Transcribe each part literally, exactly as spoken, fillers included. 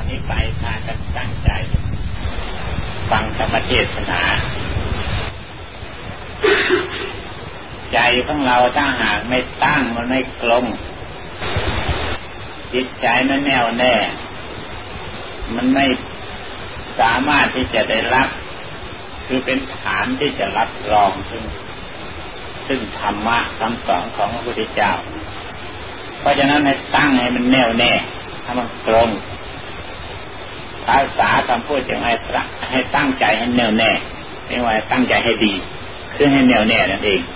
อนนี้ไปพากันตั้งใจฟังธรรมเทศนาใจของเราถ้าหากไม่ตั้งมันไม่กลมจิตใจมันแน่วแน่มันไม่สามารถที่จะได้รับคือเป็นฐานที่จะรับรองซึ่งซึ่งธรรมะคำสอนของพระพุทธเจ้าเพราะฉะนั้นให้ตั้งให้มันแน่วแน่ให้มันตรงภาษาคำพูดจึงให้ให้ตั้งใจให้แน่วแน่ไม่ว่าตั้งใจให้ดีคือให้แน่วแน่นั่นเอง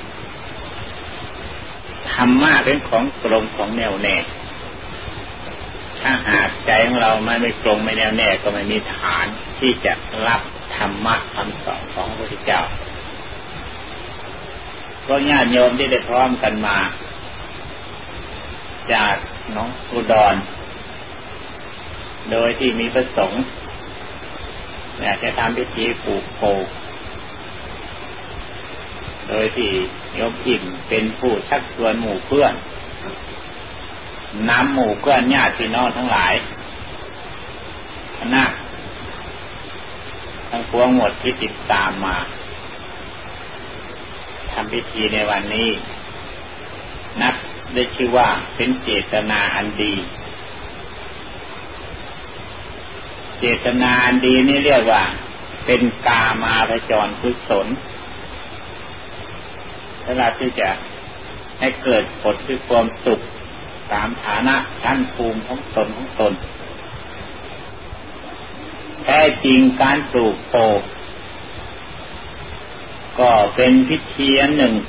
ธรรมะเป็นของตรงของแน่วแน่ถ้าหากใจของเราไม่ไม่ตรงไม่แน่วแน่ก็ไม่มีฐานที่จะรับธรรมะคำสอนของพระพุทธเจ้าก็ญาติโยมที่ได้พร้อมกันมาจากหนองอุดรโดยที่มีประสงค์อยากจะทำพิธีปลูกโพโดยที่โยมอิ่มเป็นผู้ชักชวนหมู่เพื่อนนำหมู่เพื่อนญาติพี่น้องทั้งหลายคณะทั้งพวงหมดที่ติดตามมาทำพิธีในวันนี้นับได้ชื่อว่าเป็นเจตนาอันดีเจตนาอันดีนี่เรียกว่าเป็นกามาพจรกุศลสำหรับที่จะให้เกิดผลคือความสุขตามฐานะชั้นภูมิของตนของตนแท้จริงการปลูกโพก็เป็นพิธีอันหนึ่ง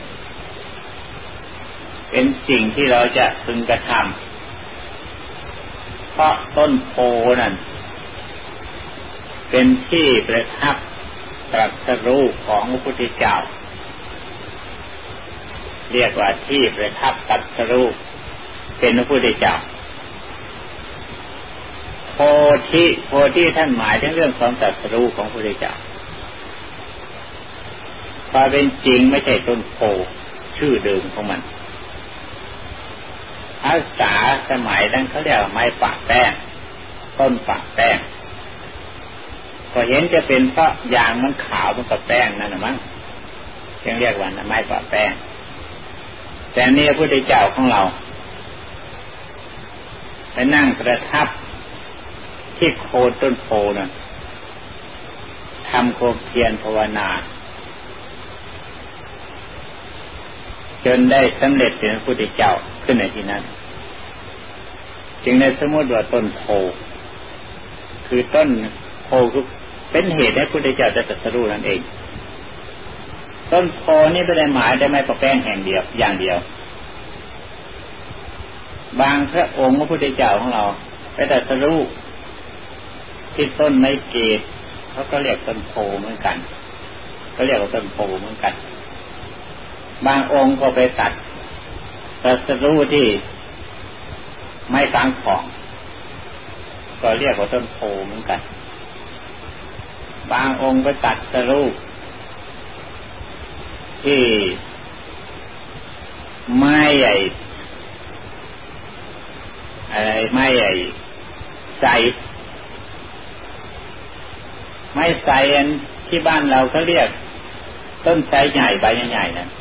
เป็นสิ่งที่เราจะพึงกระทำเพราะต้นโพนั้นเป็นที่ประทับตรัสรู้ของพระพุทธเจ้าเรียกว่าที่ประทับตรัสรู้เป็นพระพุทธเจ้าโพธิโพธิท่านหมายถึงเรื่องของตรัสรู้ของพระพุทธเจ้าความเป็นจริงไม่ใช่ต้นโพชื่อเดิมของมันภาษาสมัยนั้นเขาเรียกว่าไม้ปะแป้งต้นปะแป้งก็เห็นจะเป็นเพราะยางมันขาวมันกับแป้งนั่นน่ะมั้งยังเรียกว่าไม้ปะแป้งแต่นี่พระพุทธเจ้าของเราไปนั่งประทับที่โคนต้นโพนั่นทำความเพียรภาวนาจนได้สำเร็จเป็นพระพุทธเจ้าขึ้นในที่นั้นจึงได้สมมติว่าต้นโพคือต้นโพคือเป็นเหตุให้พระพุทธเจ้าได้ตรัสรู้นั่นเองต้นโพนี่ไม่ได้หมายได้ไม่ประแป้งแห่งเดียวอย่างเดียวบางพระองค์พระพุทธเจ้าของเราได้ตรัสรู้ที่ต้นไม้เกศเขาก็เรียกต้นโพเหมือนกันก็เรียกว่าต้นโพเหมือนกันบางองค์ก็ไปตัดตรัสรู้ที่ไม้ฟางของก็เรียกว่าต้นโพเหมือนกันบางองค์ไปตัดตรัสรู้ที่ไม้ใหญ่อะไรไม้ใหญ่ใสไม้ใสอันที่บ้านเราเขาเรียกต้นไทรใหญ่ใบใหญ่ๆนั่น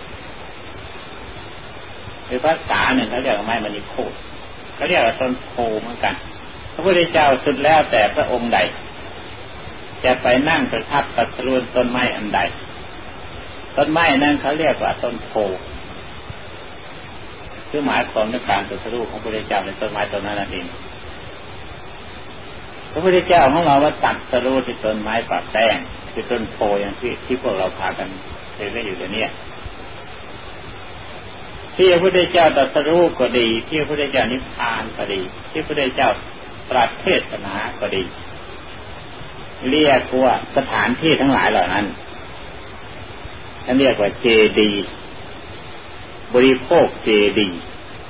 คือภาษาหนึ่งเขาเรียกว่าไม้มณีโคตรเขาเรียกว่าต้นโพเหมือนกันพระพุทธเจ้าสุดแล้วแต่พระองค์ใดจะไปนั่งประทับตรัสรู้ต้นไม้อันใดต้นไม้นั้นเขาเรียกว่าต้นโพคือหมายความในการตรัสรู้ของพระพุทธเจ้าในต้นไม้ต้นนั้นเองพระพุทธเจ้าของเราว่าตรัสรู้ที่ต้นไม้ปะแป้งคือต้นโพอย่างที่ที่พวกเราพากันเห็นกันอยู่เดี๋ยวนี้ที่พระพุทธเจ้าตรัสรู้ก็ดีที่พระพุทธเจ้านิพพานก็ดีที่พระพุทธเจ้าตรัสเทศนาก็ดีเรียกว่าสถานที่ทั้งหลายเหล่านั้นท่านเรียกว่าเจดีย์บริโภคเจดีย์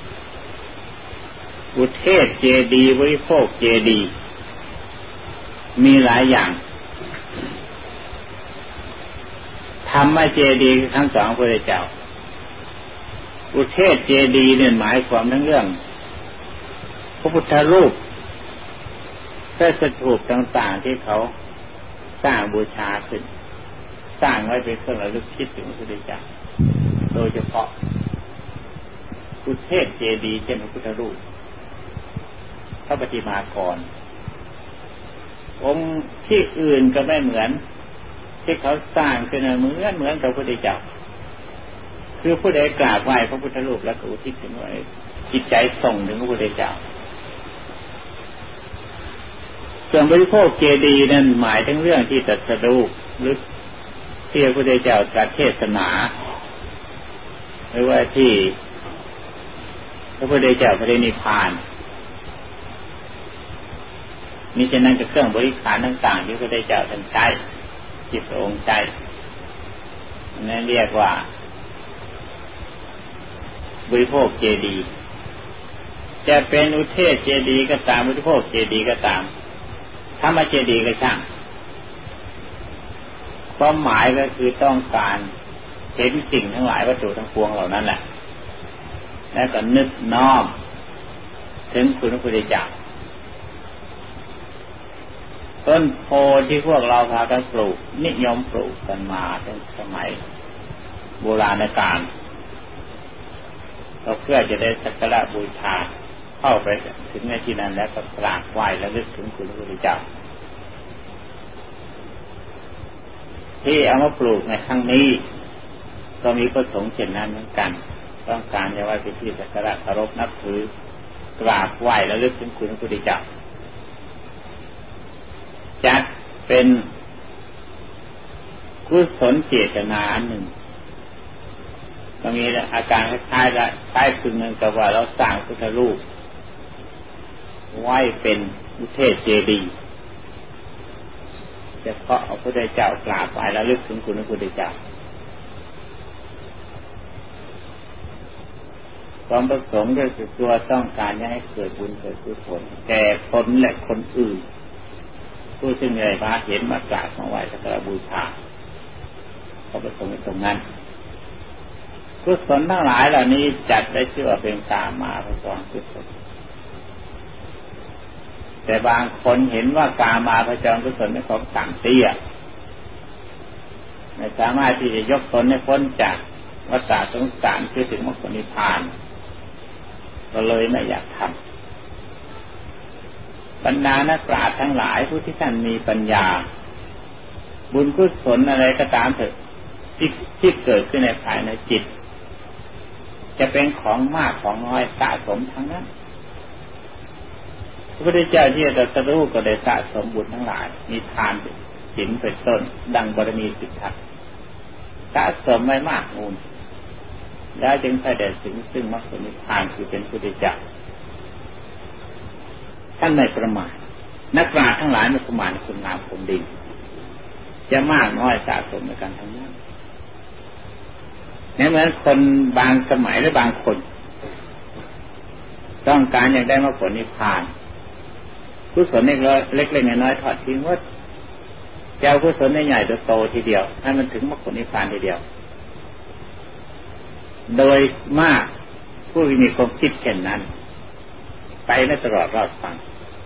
อุเทศเจดีย์บริโภคเจดีย์มีหลายอย่างธรรมเจดีย์ทั้งสองพระพุทธเจ้าอุเทศเจดีย์เนี่ยหมายความทั้งเรื่องพระพุทธรูป สถ้าสถูปต่างๆที่เขาสร้างบูชาขึ้นสร้างไว้เป็นเครื่องระลึกคิดถึงพระพุทธเจ้าโดยเฉพาะอุเทศเจดีย์เช่นพระพุทธรูปพระปฏิมากรองค์ที่อื่นก็ไม่เหมือนที่เขาสร้างขึ้นเหมือนเหมือนกับพระพุทธเจ้าคือผู้ใดกราบไหว้พระพุทธรูปแล้วก็อุทิศถึงไว้จิตใจส่งถึงพระพุทธเจ้าส่วนบริโภคเจดีย์นั้นหมายถึงเรื่องที่ตรัสรู้หรือที่พระพุทธเจ้าตรัสเทศนาหรือว่าที่พระพุทธเจ้าปรินิพพานมิฉะนั้นก็เครื่องบริขารต่างๆที่พระพุทธเจ้าท่านใช้ที่พระองค์ใช้นั่นเรียกว่าบริโภคเจดีย์จะเป็นอุเทศเจดีย์ก็ตามบริโภคเจดีย์ก็ตามธรรมเจดีย์ก็ช่างความหมายก็คือต้องการเห็นสิ่งทั้งหลายวัตถุทั้งปวงเหล่านั้นแหละแล้วก็นึกน้อมถึงคุณพระพุทธเจ้าต้นโพที่พวกเราพากันปลูกนิยมปลูกกันมาตั้งสมัยโบราณกาลก็เพื่อจะได้สักการะบูชาเข้าไปถึงในที่นั้นแล้วก็กราบไหว้และนึกถึงคุณพระพุทธเจ้าที่เอามาปลูกในครั้งนี้ก็มีประสงค์เช่นนั้นเหมือนกันต้องการจะไว้เป็นที่สักการะเคารพนับถือกราบไหว้และนึกถึงคุณพระพุทธเจ้าจัดเป็นกุศลเจตนาอันหนึ่งก็มีอาการคล้ายๆละคล้ายคลึงนึงกับว่าเราสร้างพุทธรูปไว้เป็นอุเทศเจดีย์เฉพาะเอาพระพุทธเจ้ากราบไหว้และลึกถึงคุณพระพุทธเจ้าความประสงค์ก็คือตัวต้องการให้เกิดบุญเกิดกุศลแก่ตนและคนอื่นผู้ซึ่งได้มาเห็นมากราบมาไหว้สักการะบูชาความประสงค์ตรงนั้นกุศลทั้งหลายเหล่านี้จัดได้ชื่อว่าเป็นกามาพจรกุศลแต่บางคนเห็นว่ากามาพจรกุศลเป็นของต่ำเตี้ยไม่สามารถที่จะยกตนให้พ้นจากวัฏฏะสงสารคือถึงมรรคผลนิพพานก็เลยไม่อยากทำบรรดานักปราชญ์ทั้งหลายผู้ที่ท่านมีปัญญาบุญกุศลอะไรก็ตามเถิดที่ที่เกิดขึ้นในภายในจิตจะเป็นของมากของน้อยสะสมทั้งนั้นพระพุทธเจ้าที่ตรัสรู้ก็ได้สะสมบุญทั้งหลายมีทานศีลเป็นต้นดังบารมีสิบทัศน์สะสมไว้มากมูลแล้วจึงได้ถึงซึ่งมรรคผลนิพพานคือเป็นพระพุทธเจ้าท่านไม่ประมาทนักปราชญ์ทั้งหลายไม่ประมาทคุณงามความดีจะมากน้อยสะสมในการทั้งนั้นนี่เหมือนคนบางสมัยหรือบางคนต้องการอยากได้มรรคผลนิพพานกุศลเล็กๆน้อยๆทอดทิ้งว่าจะเอากุศลใหญ่ๆโตทีเดียวให้มันถึงมรรคผลนิพพานทีเดียวโดยมากผู้มีความคิดเช่นนั้นไปไม่ตลอดรอดฟัง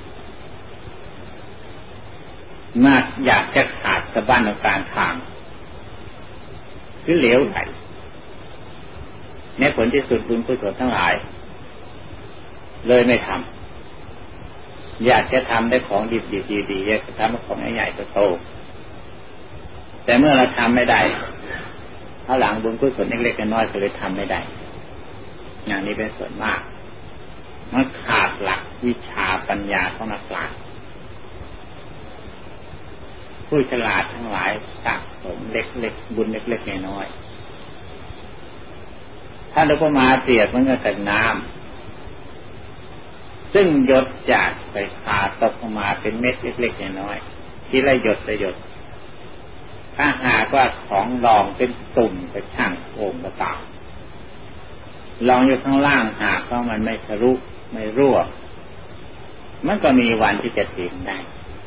มากอยากจะขาดสะบั้นกลางทางคือเหลวไหลในผลที่สุดบุญกุศลทั้งหลายเลยไม่ทำอยากจะทำได้ของดีๆดีๆอยากจะทำของใหญ่ๆโตๆแต่เมื่อเราทำไม่ได้เอาหลังบุญกุศลเล็กๆน้อยๆก็เลยทำไม่ได้อย่างนี้เป็นส่วนมากมันขาดหลักวิชาปัญญาของนักปราชญ์ผู้ฉลาดทั้งหลายสะสมเล็กๆบุญเล็กๆน้อยๆถ้าเราก็มาเปรียบมันก็แต่น้ำซึ่งหยดจากใส่ขาตกออกมาเป็นเม็ดเล็กๆน้อยๆทีละหยดละหยดถ้าหากว่าของรองเป็นตุ่มไปช่างโอ่งก็ตามลองอยู่ข้างล่างหากว่ามันไม่ทะลุไม่รั่วมันก็มีวันที่จะถึงได้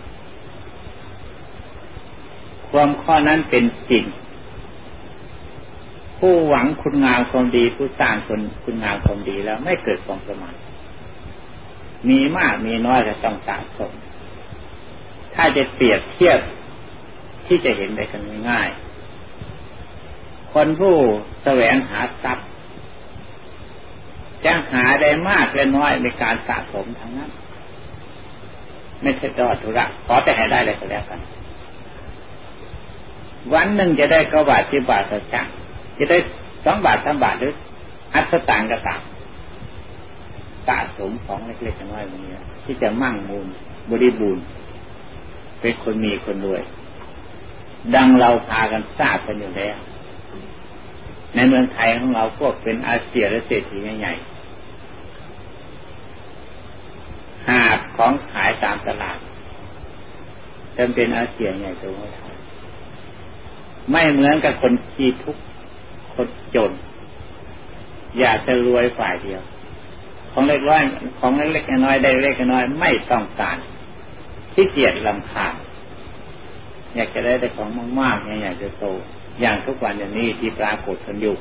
ความข้อนั้นเป็นจริงผู้หวังคุณงามความดีผู้สร้างคนคุณงามความดีแล้วไม่เกิดความประมาทมีมากมีน้อยก็ต้องสะสมถ้าจะเปรียบเทียบที่จะเห็นได้กันง่ายๆคนผู้แสวงหาทรัพย์จะหาได้มากและน้อยในการสะสมทั้งนั้นไม่ใช่ตลอดธุระขอแต่ให้ได้เลยก็แล้วกันวันหนึ่งจะได้เก้าบาทสิบบาทสักจังจะได้สองบาทสามบาทหรืออัตสตางค์ก็ตามสะสมของเล็กๆน้อยๆอย่างนี้ที่จะมั่งมูลบริบูรณ์เป็นคนมีคนรวยดังเราพากันทราบกันอยู่แล้วในเมืองไทยของเราพวกเป็นอาเซียและเศรษฐีใหญ่ๆหาของขายตามตลาดจำเป็นอาเซียใหญ่ตัวไม่ทันไม่เหมือนกับคนขี้ทุกข์คนจนอยากจะรวยฝ่ายเดียวของเล็กน้อยของเล็กน้อยได้เล็กน้อยไม่ต้องการขี้เกียจรำคาญอยากจะได้แต่ของมากๆอยากจะโตอย่างทุกวันอย่างนี้ที่ปรากฏกันอยู่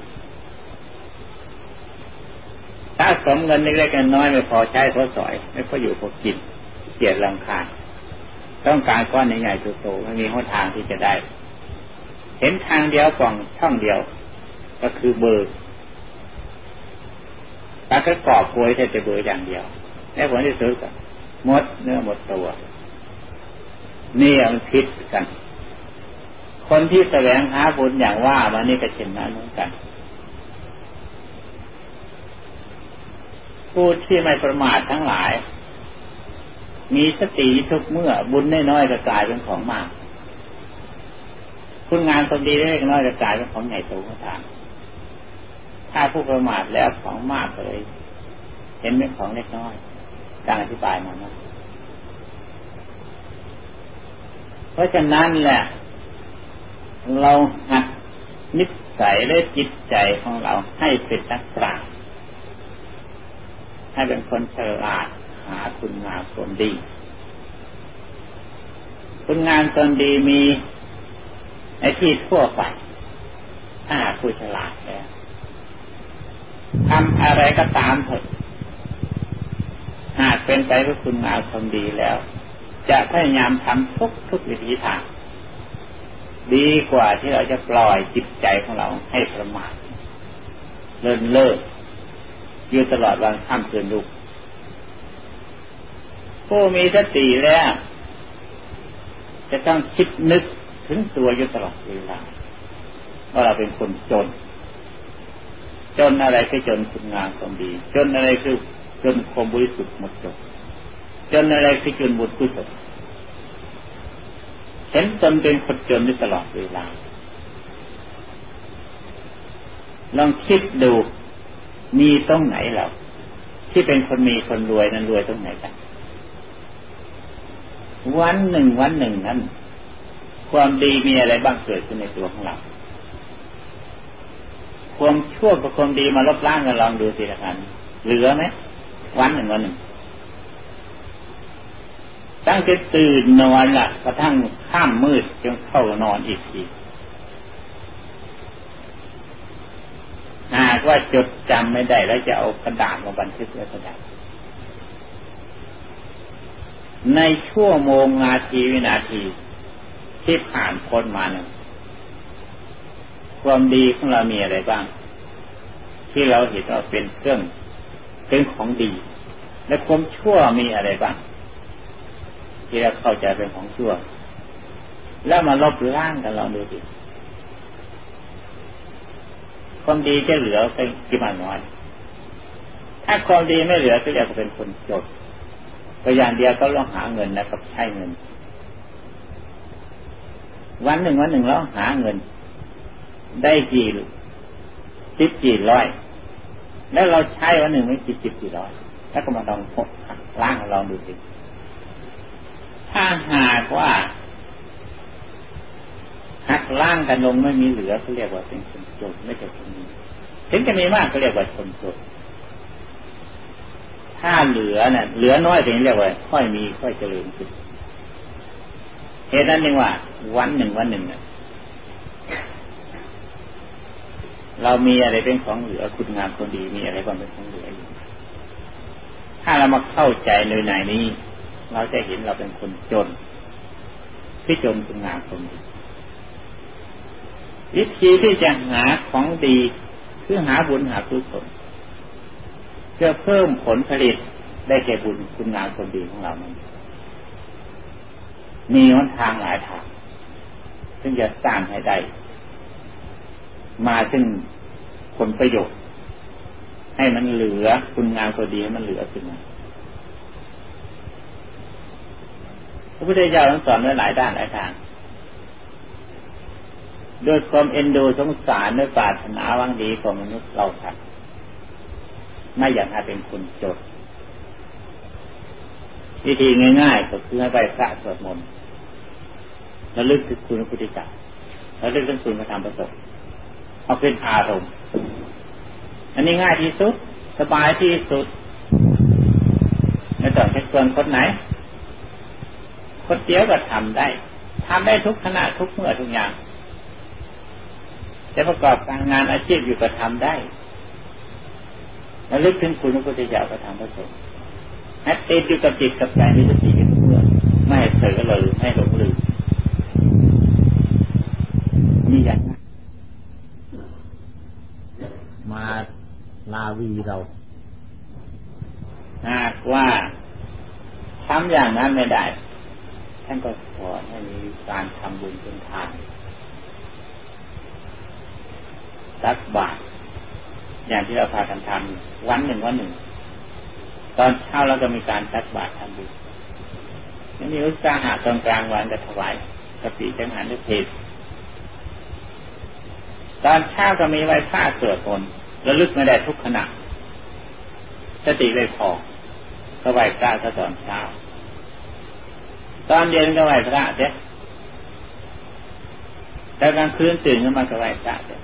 ถ้าสมเงินเล็กๆน้อยไม่พอใช้พอสอยไม่พออยู่พอกินขี้เกียจรำคาญต้องการก้อนใหญ่ๆโตๆไม่มีหนทางที่จะได้เห็นทางเดียวกล่องช่องเดียวก็คือเบอร์ถ้าก็กอบโกยแต่จะเบอร์อย่างเดียวแล้วผลที่สุดก็หมดเนื้อหมดตัวนี่มันผิดกันคนที่แสวงหาบุญอย่างว่ามานี่ก็เช่นนั้นเหมือนกันผู้ที่ไม่ประมาททั้งหลายมีสติทุกเมื่อบุญน้อยๆก็กลายเป็นของมากคุณงานคนดีเล็กน้อยจะกลายเป็นของใหญ่โตก็ตามถ้าผู้ประมาทแล้วของมากเลยเห็นเป็นของเล็กน้อยดังอธิบายมานะเพราะฉะนั้นแหละเราหัดนิสัยและจิตใจของเราให้เป็นนักปราชญ์ให้เป็นคนฉลาดหาคุณงามความดีคุณงามความดีมีในที่ทั่วไปถ้าผู้ฉลาดแล้วทำอะไรก็ตามเถิดหากเป็นไปเพื่อคุณงามความดีแล้วจะพยายามทำทุกทุกวิธีทางดีกว่าที่เราจะปล่อยจิตใจของเราให้ประมาทเลินเล่ออยู่ตลอดวันค่ำคืนลุกผู้มีสติแล้วจะต้องคิดนึกถึงตัวอยู่ตลอดเวลาว่าเราเป็นคนจนจนอะไรคือจนคุณงามความดีจนอะไรคือจนความบริสุทธิ์หมดจดจนอะไรคือจนบุญกุศลเห็นตนเป็นคนจนอยู่ตลอดเวลาลองคิดดูมีตรงไหนเราที่เป็นคนมีคนรวยนั้นรวยตรงไหนกันวันหนึ่งวันหนึ่งนั้นความดีมีอะไรบ้างเกิดขึ้นในตัวของเราความชั่วกับความดีมาลบล้างกันลองดูสิละกันเหลือไหมวันหนึ่งวันหนึ่งตั้งแต่ตื่นนอนละกระทั่งค่ำมืดจนเข้านอนอีกทีหากว่าจดจำไม่ได้แล้วจะเอากระดาษมาบันทึกไว้ก็ได้ในชั่วโมงนาทีวินาทีที่ผ่านพ้นมาเนี่ยความดีของเรามีอะไรบ้างที่เราเห็นว่าเป็นเครื่องเป็นของดีและความชั่วมีอะไรบ้างที่เราเข้าใจเป็นของชั่วแล้วมาลบล้างกันลองดูดิความดีจะเหลือเป็นกี่มันน้อยถ้าความดีไม่เหลือก็เรียกว่าเป็นคนจนก็อย่างเดียวก็ต้องหาเงินนะกับใช้เงินวันหนึ่งวันหนึ่งเราหาเงินได้กี่สิบกี่ร้อยแล้วเราใช้วันหนึ่งไม่กี่สิบกี่ร้อยแล้วก็มาลองล้างลองดูสิถ้าหากว่าหักล้างกันลงไม่มีเหลือเขาเรียกว่าเป็นคนจนไม่ใช่คนมีถึงจะมีมากก็เรียกว่าคนจนถ้าเหลือเนี่ยเหลือน้อยถึงเรียกว่าค่อยมีค่อยเจริญขึ้นเหตุนั้นเองว่าวันหนึ่งวันหนึ่งเนี่ยเรามีอะไรเป็นของเหลือคุณงามคนดีมีอะไรบ้างเป็นของเหลืออยู่ถ้าเรามาเข้าใจในในนี้เราจะเห็นเราเป็นคนจนพิจารณางานความดีวิธีที่จะหาของดีคือหาบุญหากุศลเพื่อเพิ่มผลผลิตได้แก่บุญคุณงามความดีของเรานั้นมีหนทางหลายทางซึ่งจะสร้างให้ได้มาซึ่งผลประโยชน์ให้มันเหลือคุณงามความดีให้มันเหลือขึ้นมาพระพุทธเจ้าสอนไว้หลายด้านหลายทางโดยความเอ็นดูสงสารด้วยปรารถนาหวังดีของมนุษย์เราครับไม่อยากให้เป็นคนจนวิธีง่ายๆก็คือให้ไปพระสวดมนต์ระลึกถึงคุณพระพุทธเจ้าระลึกถึงคุณพระธรรมพระสงฆ์เอาเป็นอารมณ์อันนี้ง่ายที่สุดสบายที่สุดไม่ต้องใช้เกินคนไหนคนเดียวก็ทำได้ทำได้ทุกขณะทุกเมื่อทุกอย่างจะประกอบการงานอาชีพอยู่ก็ทำได้ระลึกถึงคุณพระพุทธเจ้าพระธรรมพระสงฆ์ให้ติดอยู่กับจิตกับใจมีสติอยู่ทุกเมื่อไม่ให้เผลอเลยไม่หลงลืมนี่อย่างนั้นมาลาวีเราหากว่าทำอย่างนั้นไม่ได้ท่านก็สอนให้มีการทำบุญเป็นทานตักบาตรอย่างที่เราพากันทำวันหนึ่งวันหนึ่งตอนเช้าเราก็มีการตักบาตรทำบุญนี่มีอุตสาหะตอนกลางวันจะถวายกะปิจังหันด้วยเพลตอนเช้าก็มีไหว้พระสวดมนต์ระลึกไม่ได้ทุกขณะสติไม่พอก็ไหว้พระตอนเช้าตอนเย็นก็ไหว้พระเด้แต่กลางคืนตื่นขึ้นมาก็ไหว้พระเด้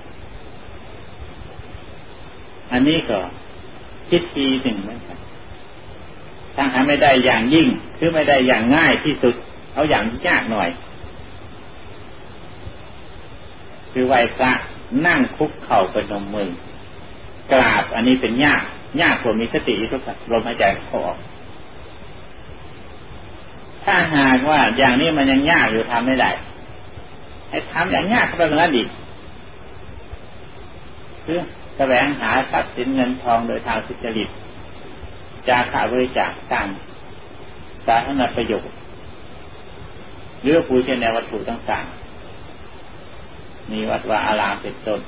อันนี้ก็พิธีหนึ่งเหมือนกันถ้าหาไม่ได้อย่างยิ่งคือไม่ได้อย่างง่ายที่สุดเอาอย่างยากหน่อยคือไหว้พระนั่งคุกเข่าประนมมือกราบอันนี้เป็นยากยากกว่ามีสติทุกข์ลมหายใจเข้าออกถ้าหากว่าอย่างนี้มันยังยากอยู่ทำไม่ได้ให้ทำอย่างยากเข้าไปกว่านั้นอีกคือแสวงหาทรัพย์สินเงินทองโดยทางสุจริตจาคะบริจาคสร้างสาธารณประโยชน์หรือปูชนียวัตถุต่างๆมีวัดวาอารามเป็นต้น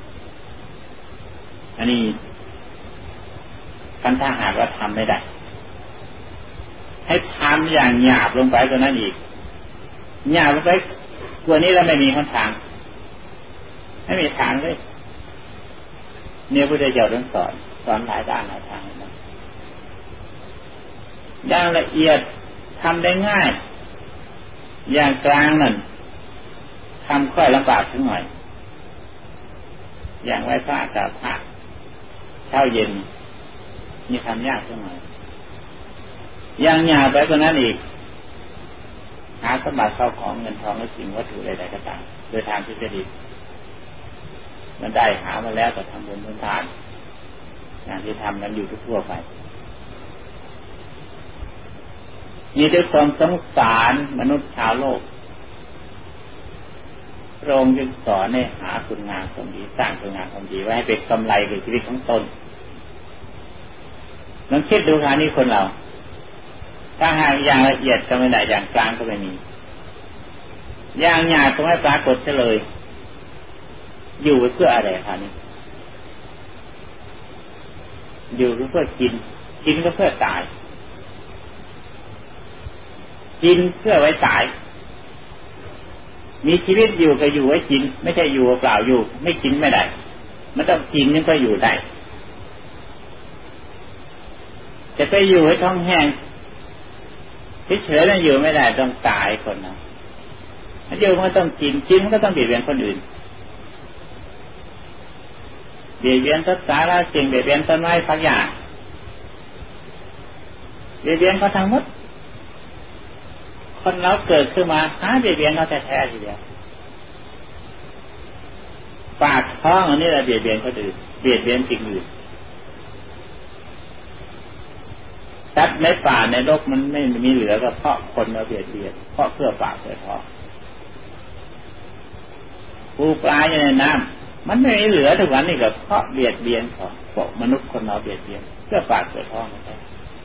อันนี้คันถ้าหากว่าทำไม่ได้ให้ทำอย่างหยาบลงไปกว่านั้นอีกหยาบลงไปกว่านี้แล้วไม่มีหนทางไม่มีทางเลยเนี่ยพุทธเจ้าต้องสอนสอนหลายด้านหลายทางนะอย่างละเอียดทำได้ง่ายอย่างกลางนั่นทำค่อยลำบากสักหน่อยอย่างไหว้พระกับพระเช้าเย็นนี่ทำยากสักหน่อยอย่างหยาบไปกว่านั้นอีกหาสมบัติเข้าของเงินทองและสิ่งวัตถุใดๆก็ตามโดยทางที่จะดีมันได้หามาแล้วก็ทำบุญทำทานอย่างที่ทำกันอยู่ทั่วไปมีด้วยความสงสารมนุษย์ชาวโลกพระองค์จึงสอนให้หาคุณงามความดีสร้างคุณงามความดีไว้ให้เป็นกำไรในชีวิตของตนลองคิดดูค่ะนี่คนเราถ้าหากอย่างละเอียดก็ไม่ได้อย่างกลางก็ไม่มีอย่างหยาบก็ไม่ปรากฏเลยอยู่เพื่ออะไรคะนี่อยู่เพื่อกินกินก็เพื่อตายกินเพื่อไว้ตายมีชีวิตอยู่ก็อยู่ไว้กินไม่ใช่อยู่เปล่าอยู่ไม่กินไม่ได้มันต้องกินยังก็อยู่ได้จะไปอยู่ให้ท้องแห้งเฉยๆแล้วอยู่ไม่ได้ต้องตายคนนะอยู่มันก็ต้องกินกินมันก็ต้องเบียดเบียนคนอื่นเบียดเบียนสัตว์สาระสิ่งเบียดเบียนต้นไม้พักหญ้าเบียดเบียนเขาทั้งหมดคนเราเกิดขึ้นมาหาเบียดเบียนเขาแท้ๆทีเดียวปากท้องอันนี้แหละเบียดเบียนคนอื่นเบียดเบียนสิ่งอื่นสัตว์ในป่าในโลกมันไม่มีเหลือก็เพราะคนมาเบียดเบียนเพราะเพื่อปากเพื่อท้องปูปลาอยู่ในน้ำมันไม่มีเหลือทุกวันนี่ก็เพราะเบียดเบียนของพวกมนุษย์คนเราเบียดเบียนเพื่อปากเพื่อท้องใช่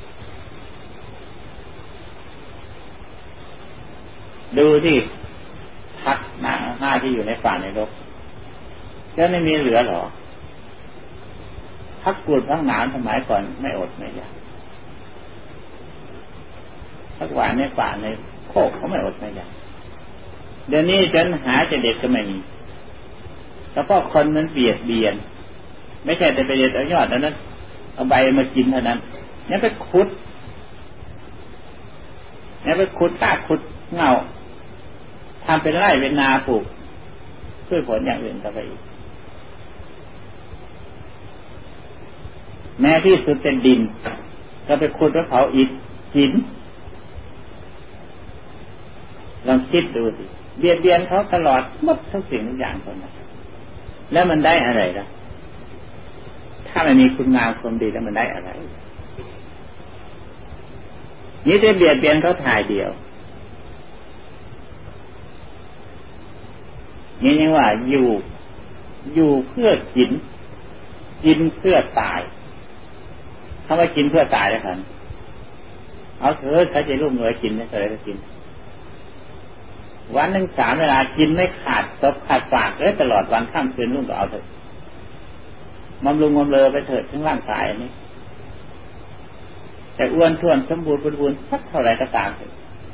ดูที่พักหน้าหน้าที่อยู่ในป่าในรกจะไม่มีเหลือหรอพักกรูดพักหนามสมัยก่อนไม่อดไม่อยากพักหวานในป่าในโคกเขาไม่อดไม่อยากเดี๋ยวนี้จนหาจะเด็ดก็ไม่มีแล้วก็คนมันเบียดเบียนไม่ใช่แต่ไปเด็ดเอายอดแล้วนั้นเอาใบมากินเท่านั้นนี่ไปขุดนี่ไปขุดตาขุดเงาทำเป็นไร่เป็นนาปลูกพืชผลอย่างอื่นต่อไปอีกแม้ที่สุดเป็นดินก็ไปขุดแล้วเผาอิฐหินลองคิดดูสิเบียดเบียนเขาตลอดหมดทุกสิ่งทุกอย่างคนนั้นแล้วมันได้อะไรล่ะถ้ามันมีคุณงามความดีแล้วมันได้อะไรนี่จะเบียดเบียนเขาถ่ายเดียวนี่ยังว่าอยู่อยู่เพื่อกินกินเพื่อตายถ้าไม่กินเพื่อตายแล้วกันเอาเถอะเขาจะรุ่มรวยกินไม่เคยจะกินวันหนึ่งสามเวลากินไม่ขาดตบขาดปากเลยตลอดวันข้ามคืนรุ่งก็เอาเถอะบำรุงบำเรอไปเถิดทั้งร่างกายนี้แต่อ้วนท้วนสมบูรณ์บริบูรณ์สักเท่าไรก็ตามเถอะ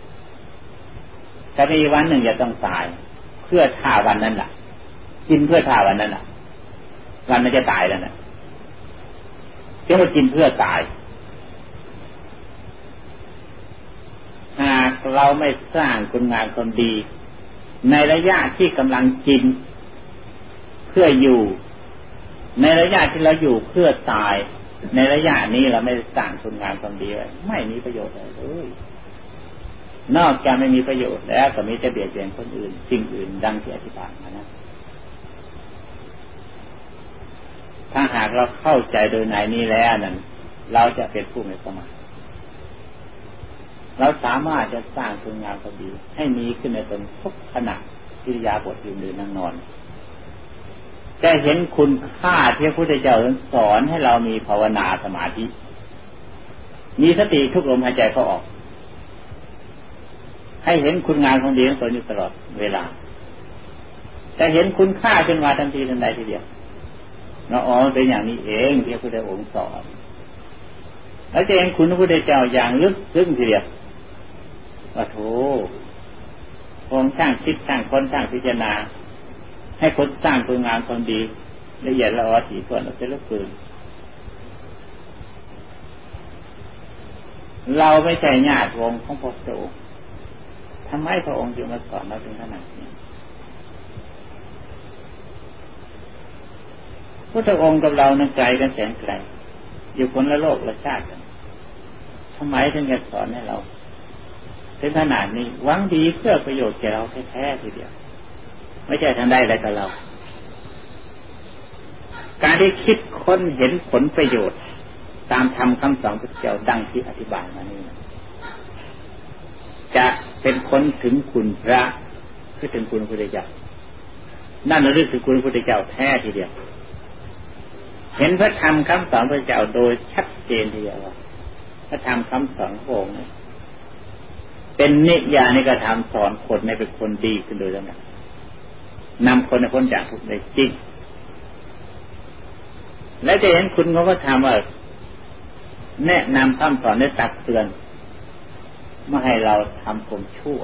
แต่มีวันหนึ่งจะต้องตายเพื่อท่าวันนั้นแหละกินเพื่อท่าวันนั้นแหละวันนั้นจะตายแล้วนะเรียกว่ากินเพื่อตายหากเราไม่สร้างคุณงามความดีในระยะที่กำลังกินเพื่ออยู่ในระยะที่เราอยู่เพื่อตายในระยะนี้เราไม่สร้างคุณงามความดีไว้ไม่มีประโยชน์เลยนอกจากไม่มีประโยชน์แล้วก็มีแต่เบียดเบียนคนอื่นสิ่งอื่นดังที่อธิบายมานะถ้าหากเราเข้าใจโดยในนี้แล้วนั้นเราจะเป็นผู้ไม่ประมาทเราสามารถจะสร้างคุณงามความดีให้มีขึ้นในตนทุกขณะอิริยาบถยืนเดินนั่งนอนจะเห็นคุณค่าที่พระพุทธเจ้าสอนให้เรามีภาวนาสมาธิมีสติทุกลมหายใจเข้าออกให้เห็นคุณงามความดีของตนอยู่ตลอดเวลาจะเห็นคุณค่าขึ้นมาทันทีทันใดทีเดียวเนาะอ๋อเป็นอย่างนี้เองที่พระพุทธองค์สอนแล้วจะเห็นคุณพระพุทธเจ้าอย่างลึกซึ้งทีเดียวว่าโธ่องค์ช่างคิดช่างค้นช่างพิจารณาให้คนสร้างคุณงามความดีละเอียดละออถี่ถ้วนเอาเสียเหลือเกินเราไม่ใช่ญาติวงศ์ของพระพุทธองค์ทำไมพระองค์จึงมาสอนเราถึงขนาดนี้พุทธองค์กับเรานั้นไกลกันแสนไกลอยู่คนละโลกละชาติกันทำไมถึงจะสอนให้เราถึงขนาดนี้หวังดีเพื่อประโยชน์แก่เราแท้ๆทีเดียวไม่ใช่ทางใดอะไรกับเราการที่คิดค้นเห็นผลประโยชน์ตามธรรมคำสอนพระเจ้าดังที่อธิบายมานี้จะเป็นคนถึงคุณพระคือถึงคุณพระพุทธเจ้านั่นระลึกถึงคุณพระพุทธเจ้าแท้ทีเดียวเห็นพระธรรมคำสอนพระเจ้าโดยชัดเจนทีเดียวว่าพระธรรมคำสอนขององค์เป็นนิยานิกระทำสอนคนให้เป็นคนดีขึ้นโดยลำดับนำคนให้พ้นจากทุกข์ได้จริงและจะเห็นคุณเขาก็ทำว่าแนะนำคำสอนได้ตักเตือนไม่ให้เราทำความชั่ว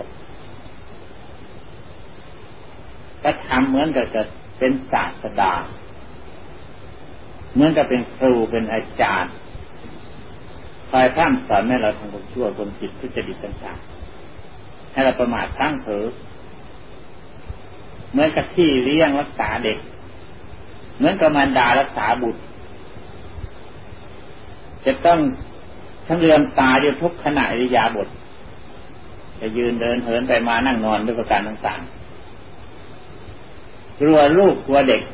ก็ทำเหมือนกับจะเป็นศาสดาเหมือนกับเป็นครูเป็นอาจารย์คอยพร่ำสอนให้เราทำความชั่วความผิดทุจริตต่างๆให้เราประมาทตั้งเถอเหมือนกับที่เลี้ยงรักษาเด็กเหมือนกับมารดารักษาบุตรจะต้องทั้งเรือนตาอยู่ทุกขณะอิริยาบถจะยืนเดินเหินไปมานั่งนอนด้วยประการต่างๆกลัวลูกกลัวเด็ก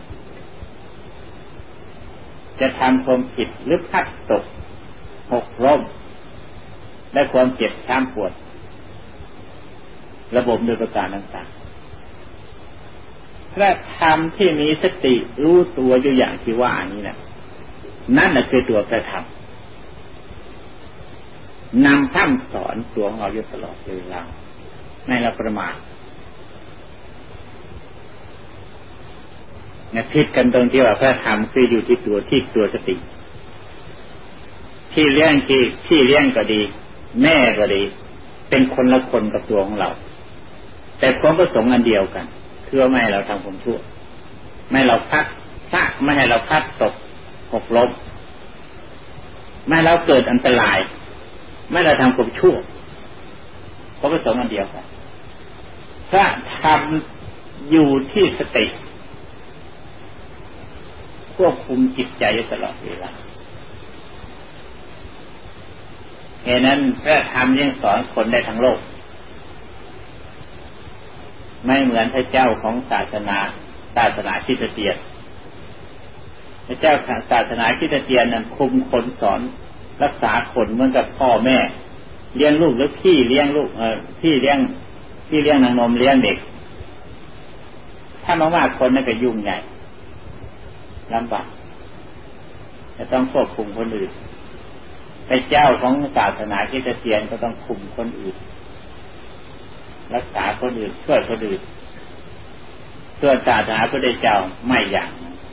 จะทำความผิดหรือพลัดตกหกล้มได้ความเจ็บช้ำปวดระบบด้วยประการต่างๆพระธรรมที่มีสติรู้ตัวอยู่อย่างที่ว่านี้นะนั่นแหละคือตัวพระธรรมนำคำสอนตัวของเราอยู่ตลอดเวลาไม่ละประมาทเนี่ยผิดกันตรงที่ว่าพระธรรมคืออยู่ที่ตัวที่ตัวสติที่เลี้ยงที่ที่เลี้ยงก็ดีแม่ก็ดีเป็นคนละคนกับตัวของเราแต่ความประสงค์อันเดียวกันคือไม่ให้เราทำความชั่วไม่ให้เราพัดพลาดไม่ให้เราพัดตกหกล้มไม่ให้เราเกิดอันตรายไม่ให้เราทำความชั่วความประสงค์อันเดียวกันพระธรรมอยู่ที่สติควบคุมจิตใจตลอดเวลาเหตุนั้นพระธรรมยังสอนคนได้ทั้งโลกไม่เหมือนพระเจ้าของศาสนาศาสนาคริสเตียนพระเจ้าศาสนาคริสเตียนนั้นคุมคนสอนรักษาคนเหมือนกับพ่อแม่เลี้ยงลูกหรือพี่เลี้ยงลูกเอ่อพี่เลี้ยงพี่เลี้ยงนางนมเลี้ยงเด็กถ้ามามากคนนั่นก็ยุ่งใหญ่ลำบากจะต้องควบคุมคนอื่นพระเจ้าของศาสนาคริสเตียนก็ต้องคุมคนอื่นรักษาคนอื่นช่วยคนอื่นส่วนศาสนาพระพุทธเจ้าไม่อย่าง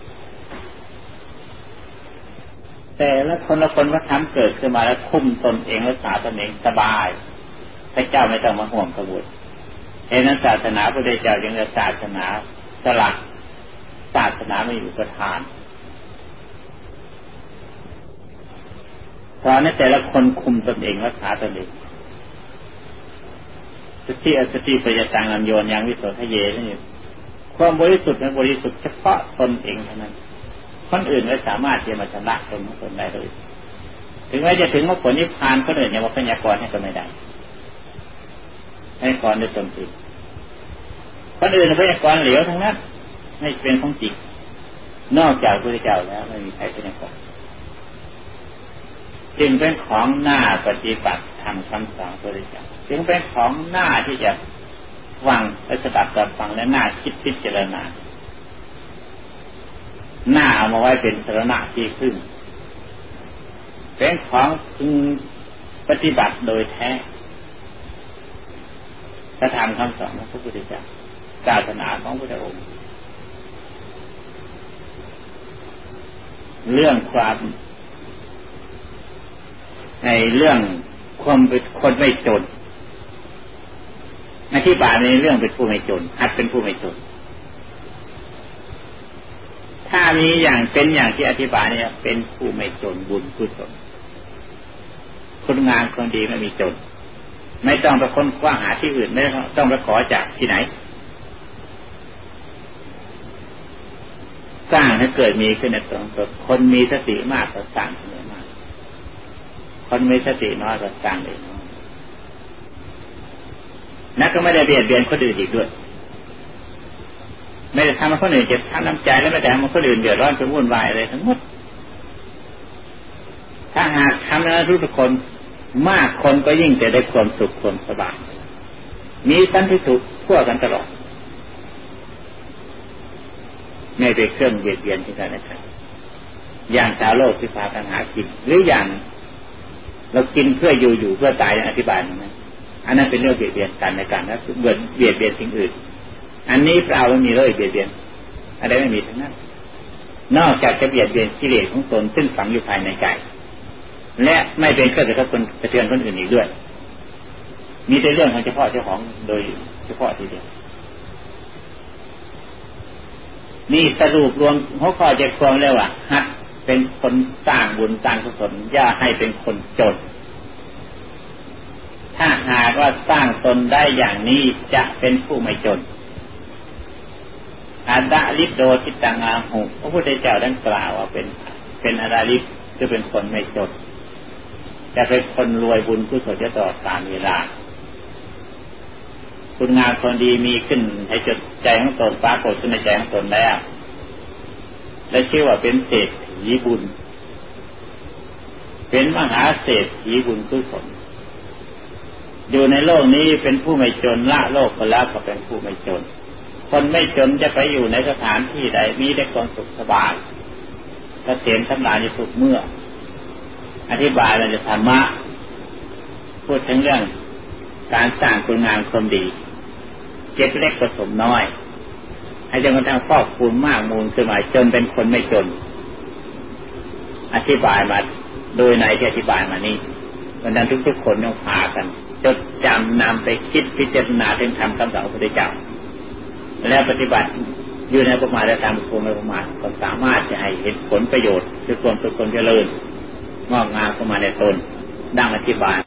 แต่ละคนละคนว่าทำเกิดขึ้นมาแล้วคุมตนเองรักษาตนเองสบายพระเจ้าไม่ต้องมาห่วงกบฏเห็นนั้นศาสนาพระพุทธเจ้ายังเป็นศาสนาสลักศาสนาไม่อยู่ประธานเพราะนั้นแต่ละคนคุมตนเองรักษาตนเองสติอสติปัญญาตังอัญโยนยังวิโสทะเยนี่ความบริสุทธิ์นั้นบริสุทธิ์เฉพาะตนเองเท่านั้นคนอื่นไม่สามารถจะมาชำระตนของตนได้เลยถึงแม้จะถึงมรรคผลนิพพานคนอื่นยังมาพยากรณ์ให้ก็ไม่ได้ให้ก่อนด้วยตนเองคนอื่นพยากรณ์เหลวทั้งนั้นไม่เป็นของจริงนอกจากพระเจ้าแล้วไม่มีใครพยากรณ์จึงเป็นของหน้าปฏิบัติทำคำสอนพระเจ้าจึงเป็นของหน้าที่จะฟังและสดับกับฟังและหน้าคิดพิจารณาหน้าเอามาไว้เป็นสรณะที่พึ่งเป็นของพึงปฏิบัติโดยแท้พระธรรมคำสอนของพระพุทธเจ้าศาสนาของพระพุทธองค์เรื่องความในเรื่องความเป็นคนไม่จนอธิบายในเรื่องเป็นผู้ไม่จนหัดเป็นผู้ไม่จนถ้ามีอย่างเป็นอย่างที่อธิบายเนี่ยเป็นผู้ไม่จนบุญกุศลคุณงามความดีไม่มีจนไม่ต้องไปค้นคว้าหาที่อื่นไม่ต้องไปขอจากที่ไหนสร้างให้เกิดมีขึ้นในตนตนคนมีสติมากก็สร้างขึ้นมากคนมีสติน้อยก็สร้างเองน้อยนักก็ไม่ได้เบียดเบียนคนอื่นอีกด้วยไม่ได้ทำให้คนอื่นเจ็บช้ำน้ำใจแล้วไม่ได้ทำให้คนอื่นเดือดร้อนจนวุ่นวายอะไรทั้งหมดถ้าหากทำนั้นทุกคนมากคนก็ยิ่งจะได้ความสุขความสบายมีสันติสุขทั่วกันตลอดไม่เป็นเครื่องเบียดเบียนที่กันนะครับอย่างชาวโลกที่พากันหากินหรืออย่างเรากินเพื่ออยู่อยู่เพื่อตายอธิบายนะอันนั้นเป็นเรื่องเบียดเบียนกันในการนะเบียดเบียดเบียนสิ่งอื่นอันนี้เปล่าไม่มีเลยเบียดเบียนอะไรไม่มีทั้งนั้นนอกจากจะเบียดเบียนกิเลสของตนซึ่งฝังอยู่ภายในใจและไม่เป็นเครื่องกระทบคนกระเทือนคนอื่นอีกด้วยมีแต่เรื่องของเฉพาะเจ้าของโดยเฉพาะทีเดียวนี่สรุปรวมหัวข้อใจความแล้วว่าหัดเป็นคนสร้างบุญสร้างกุศลอย่าให้เป็นคนจนถ้าหากว่าสร้างตนได้อย่างนี้จะเป็นผู้ไม่จนอาดาลิโดทิตังอาหุพระพุทธเจ้าได้กล่าวว่าเป็นเป็นอาดาลิกจะเป็นคนไม่จนจะเป็นคนรวยบุญกุศลจะตลอดกาลเวลาคุณงามความดีมีขึ้นในจิตใจของตนปรากฏขึ้นในใจของตนแล้วและชื่อว่าเป็นเศรษฐีบุญเป็นมหาเศรษฐีบุญกุศลอยู่ในโลกนี้เป็นผู้ไม่จนละโลกไปแล้วก็เป็นผู้ไม่จนคนไม่จนจะไปอยู่ในสถานที่ใดมีแต่ความสุขสบายเกษมสำราญอยู่ทุกเมื่ออธิบายเราจะธรรมะพูดถึงเรื่องการสร้างคุณงามความดีเจ็บเล็กผสมน้อยให้จนกระทั่งครอบคลุมมากมูลขึ้นมาจนเป็นคนไม่จนอธิบายมาโดยในที่อธิบายมานี้วันนั้นทุกๆคนต้องพากันจดจำนำไปคิดพิจารณาถึงธรรมคำสอนของพระพุทธเจ้าแล้วปฏิบัติอยู่ในประมาทและตามภูมิประมาทก็สามารถจะให้เห็นผลประโยชน์คือความสุขความเจริญงอกงามเข้ามาในตนดังอธิบาย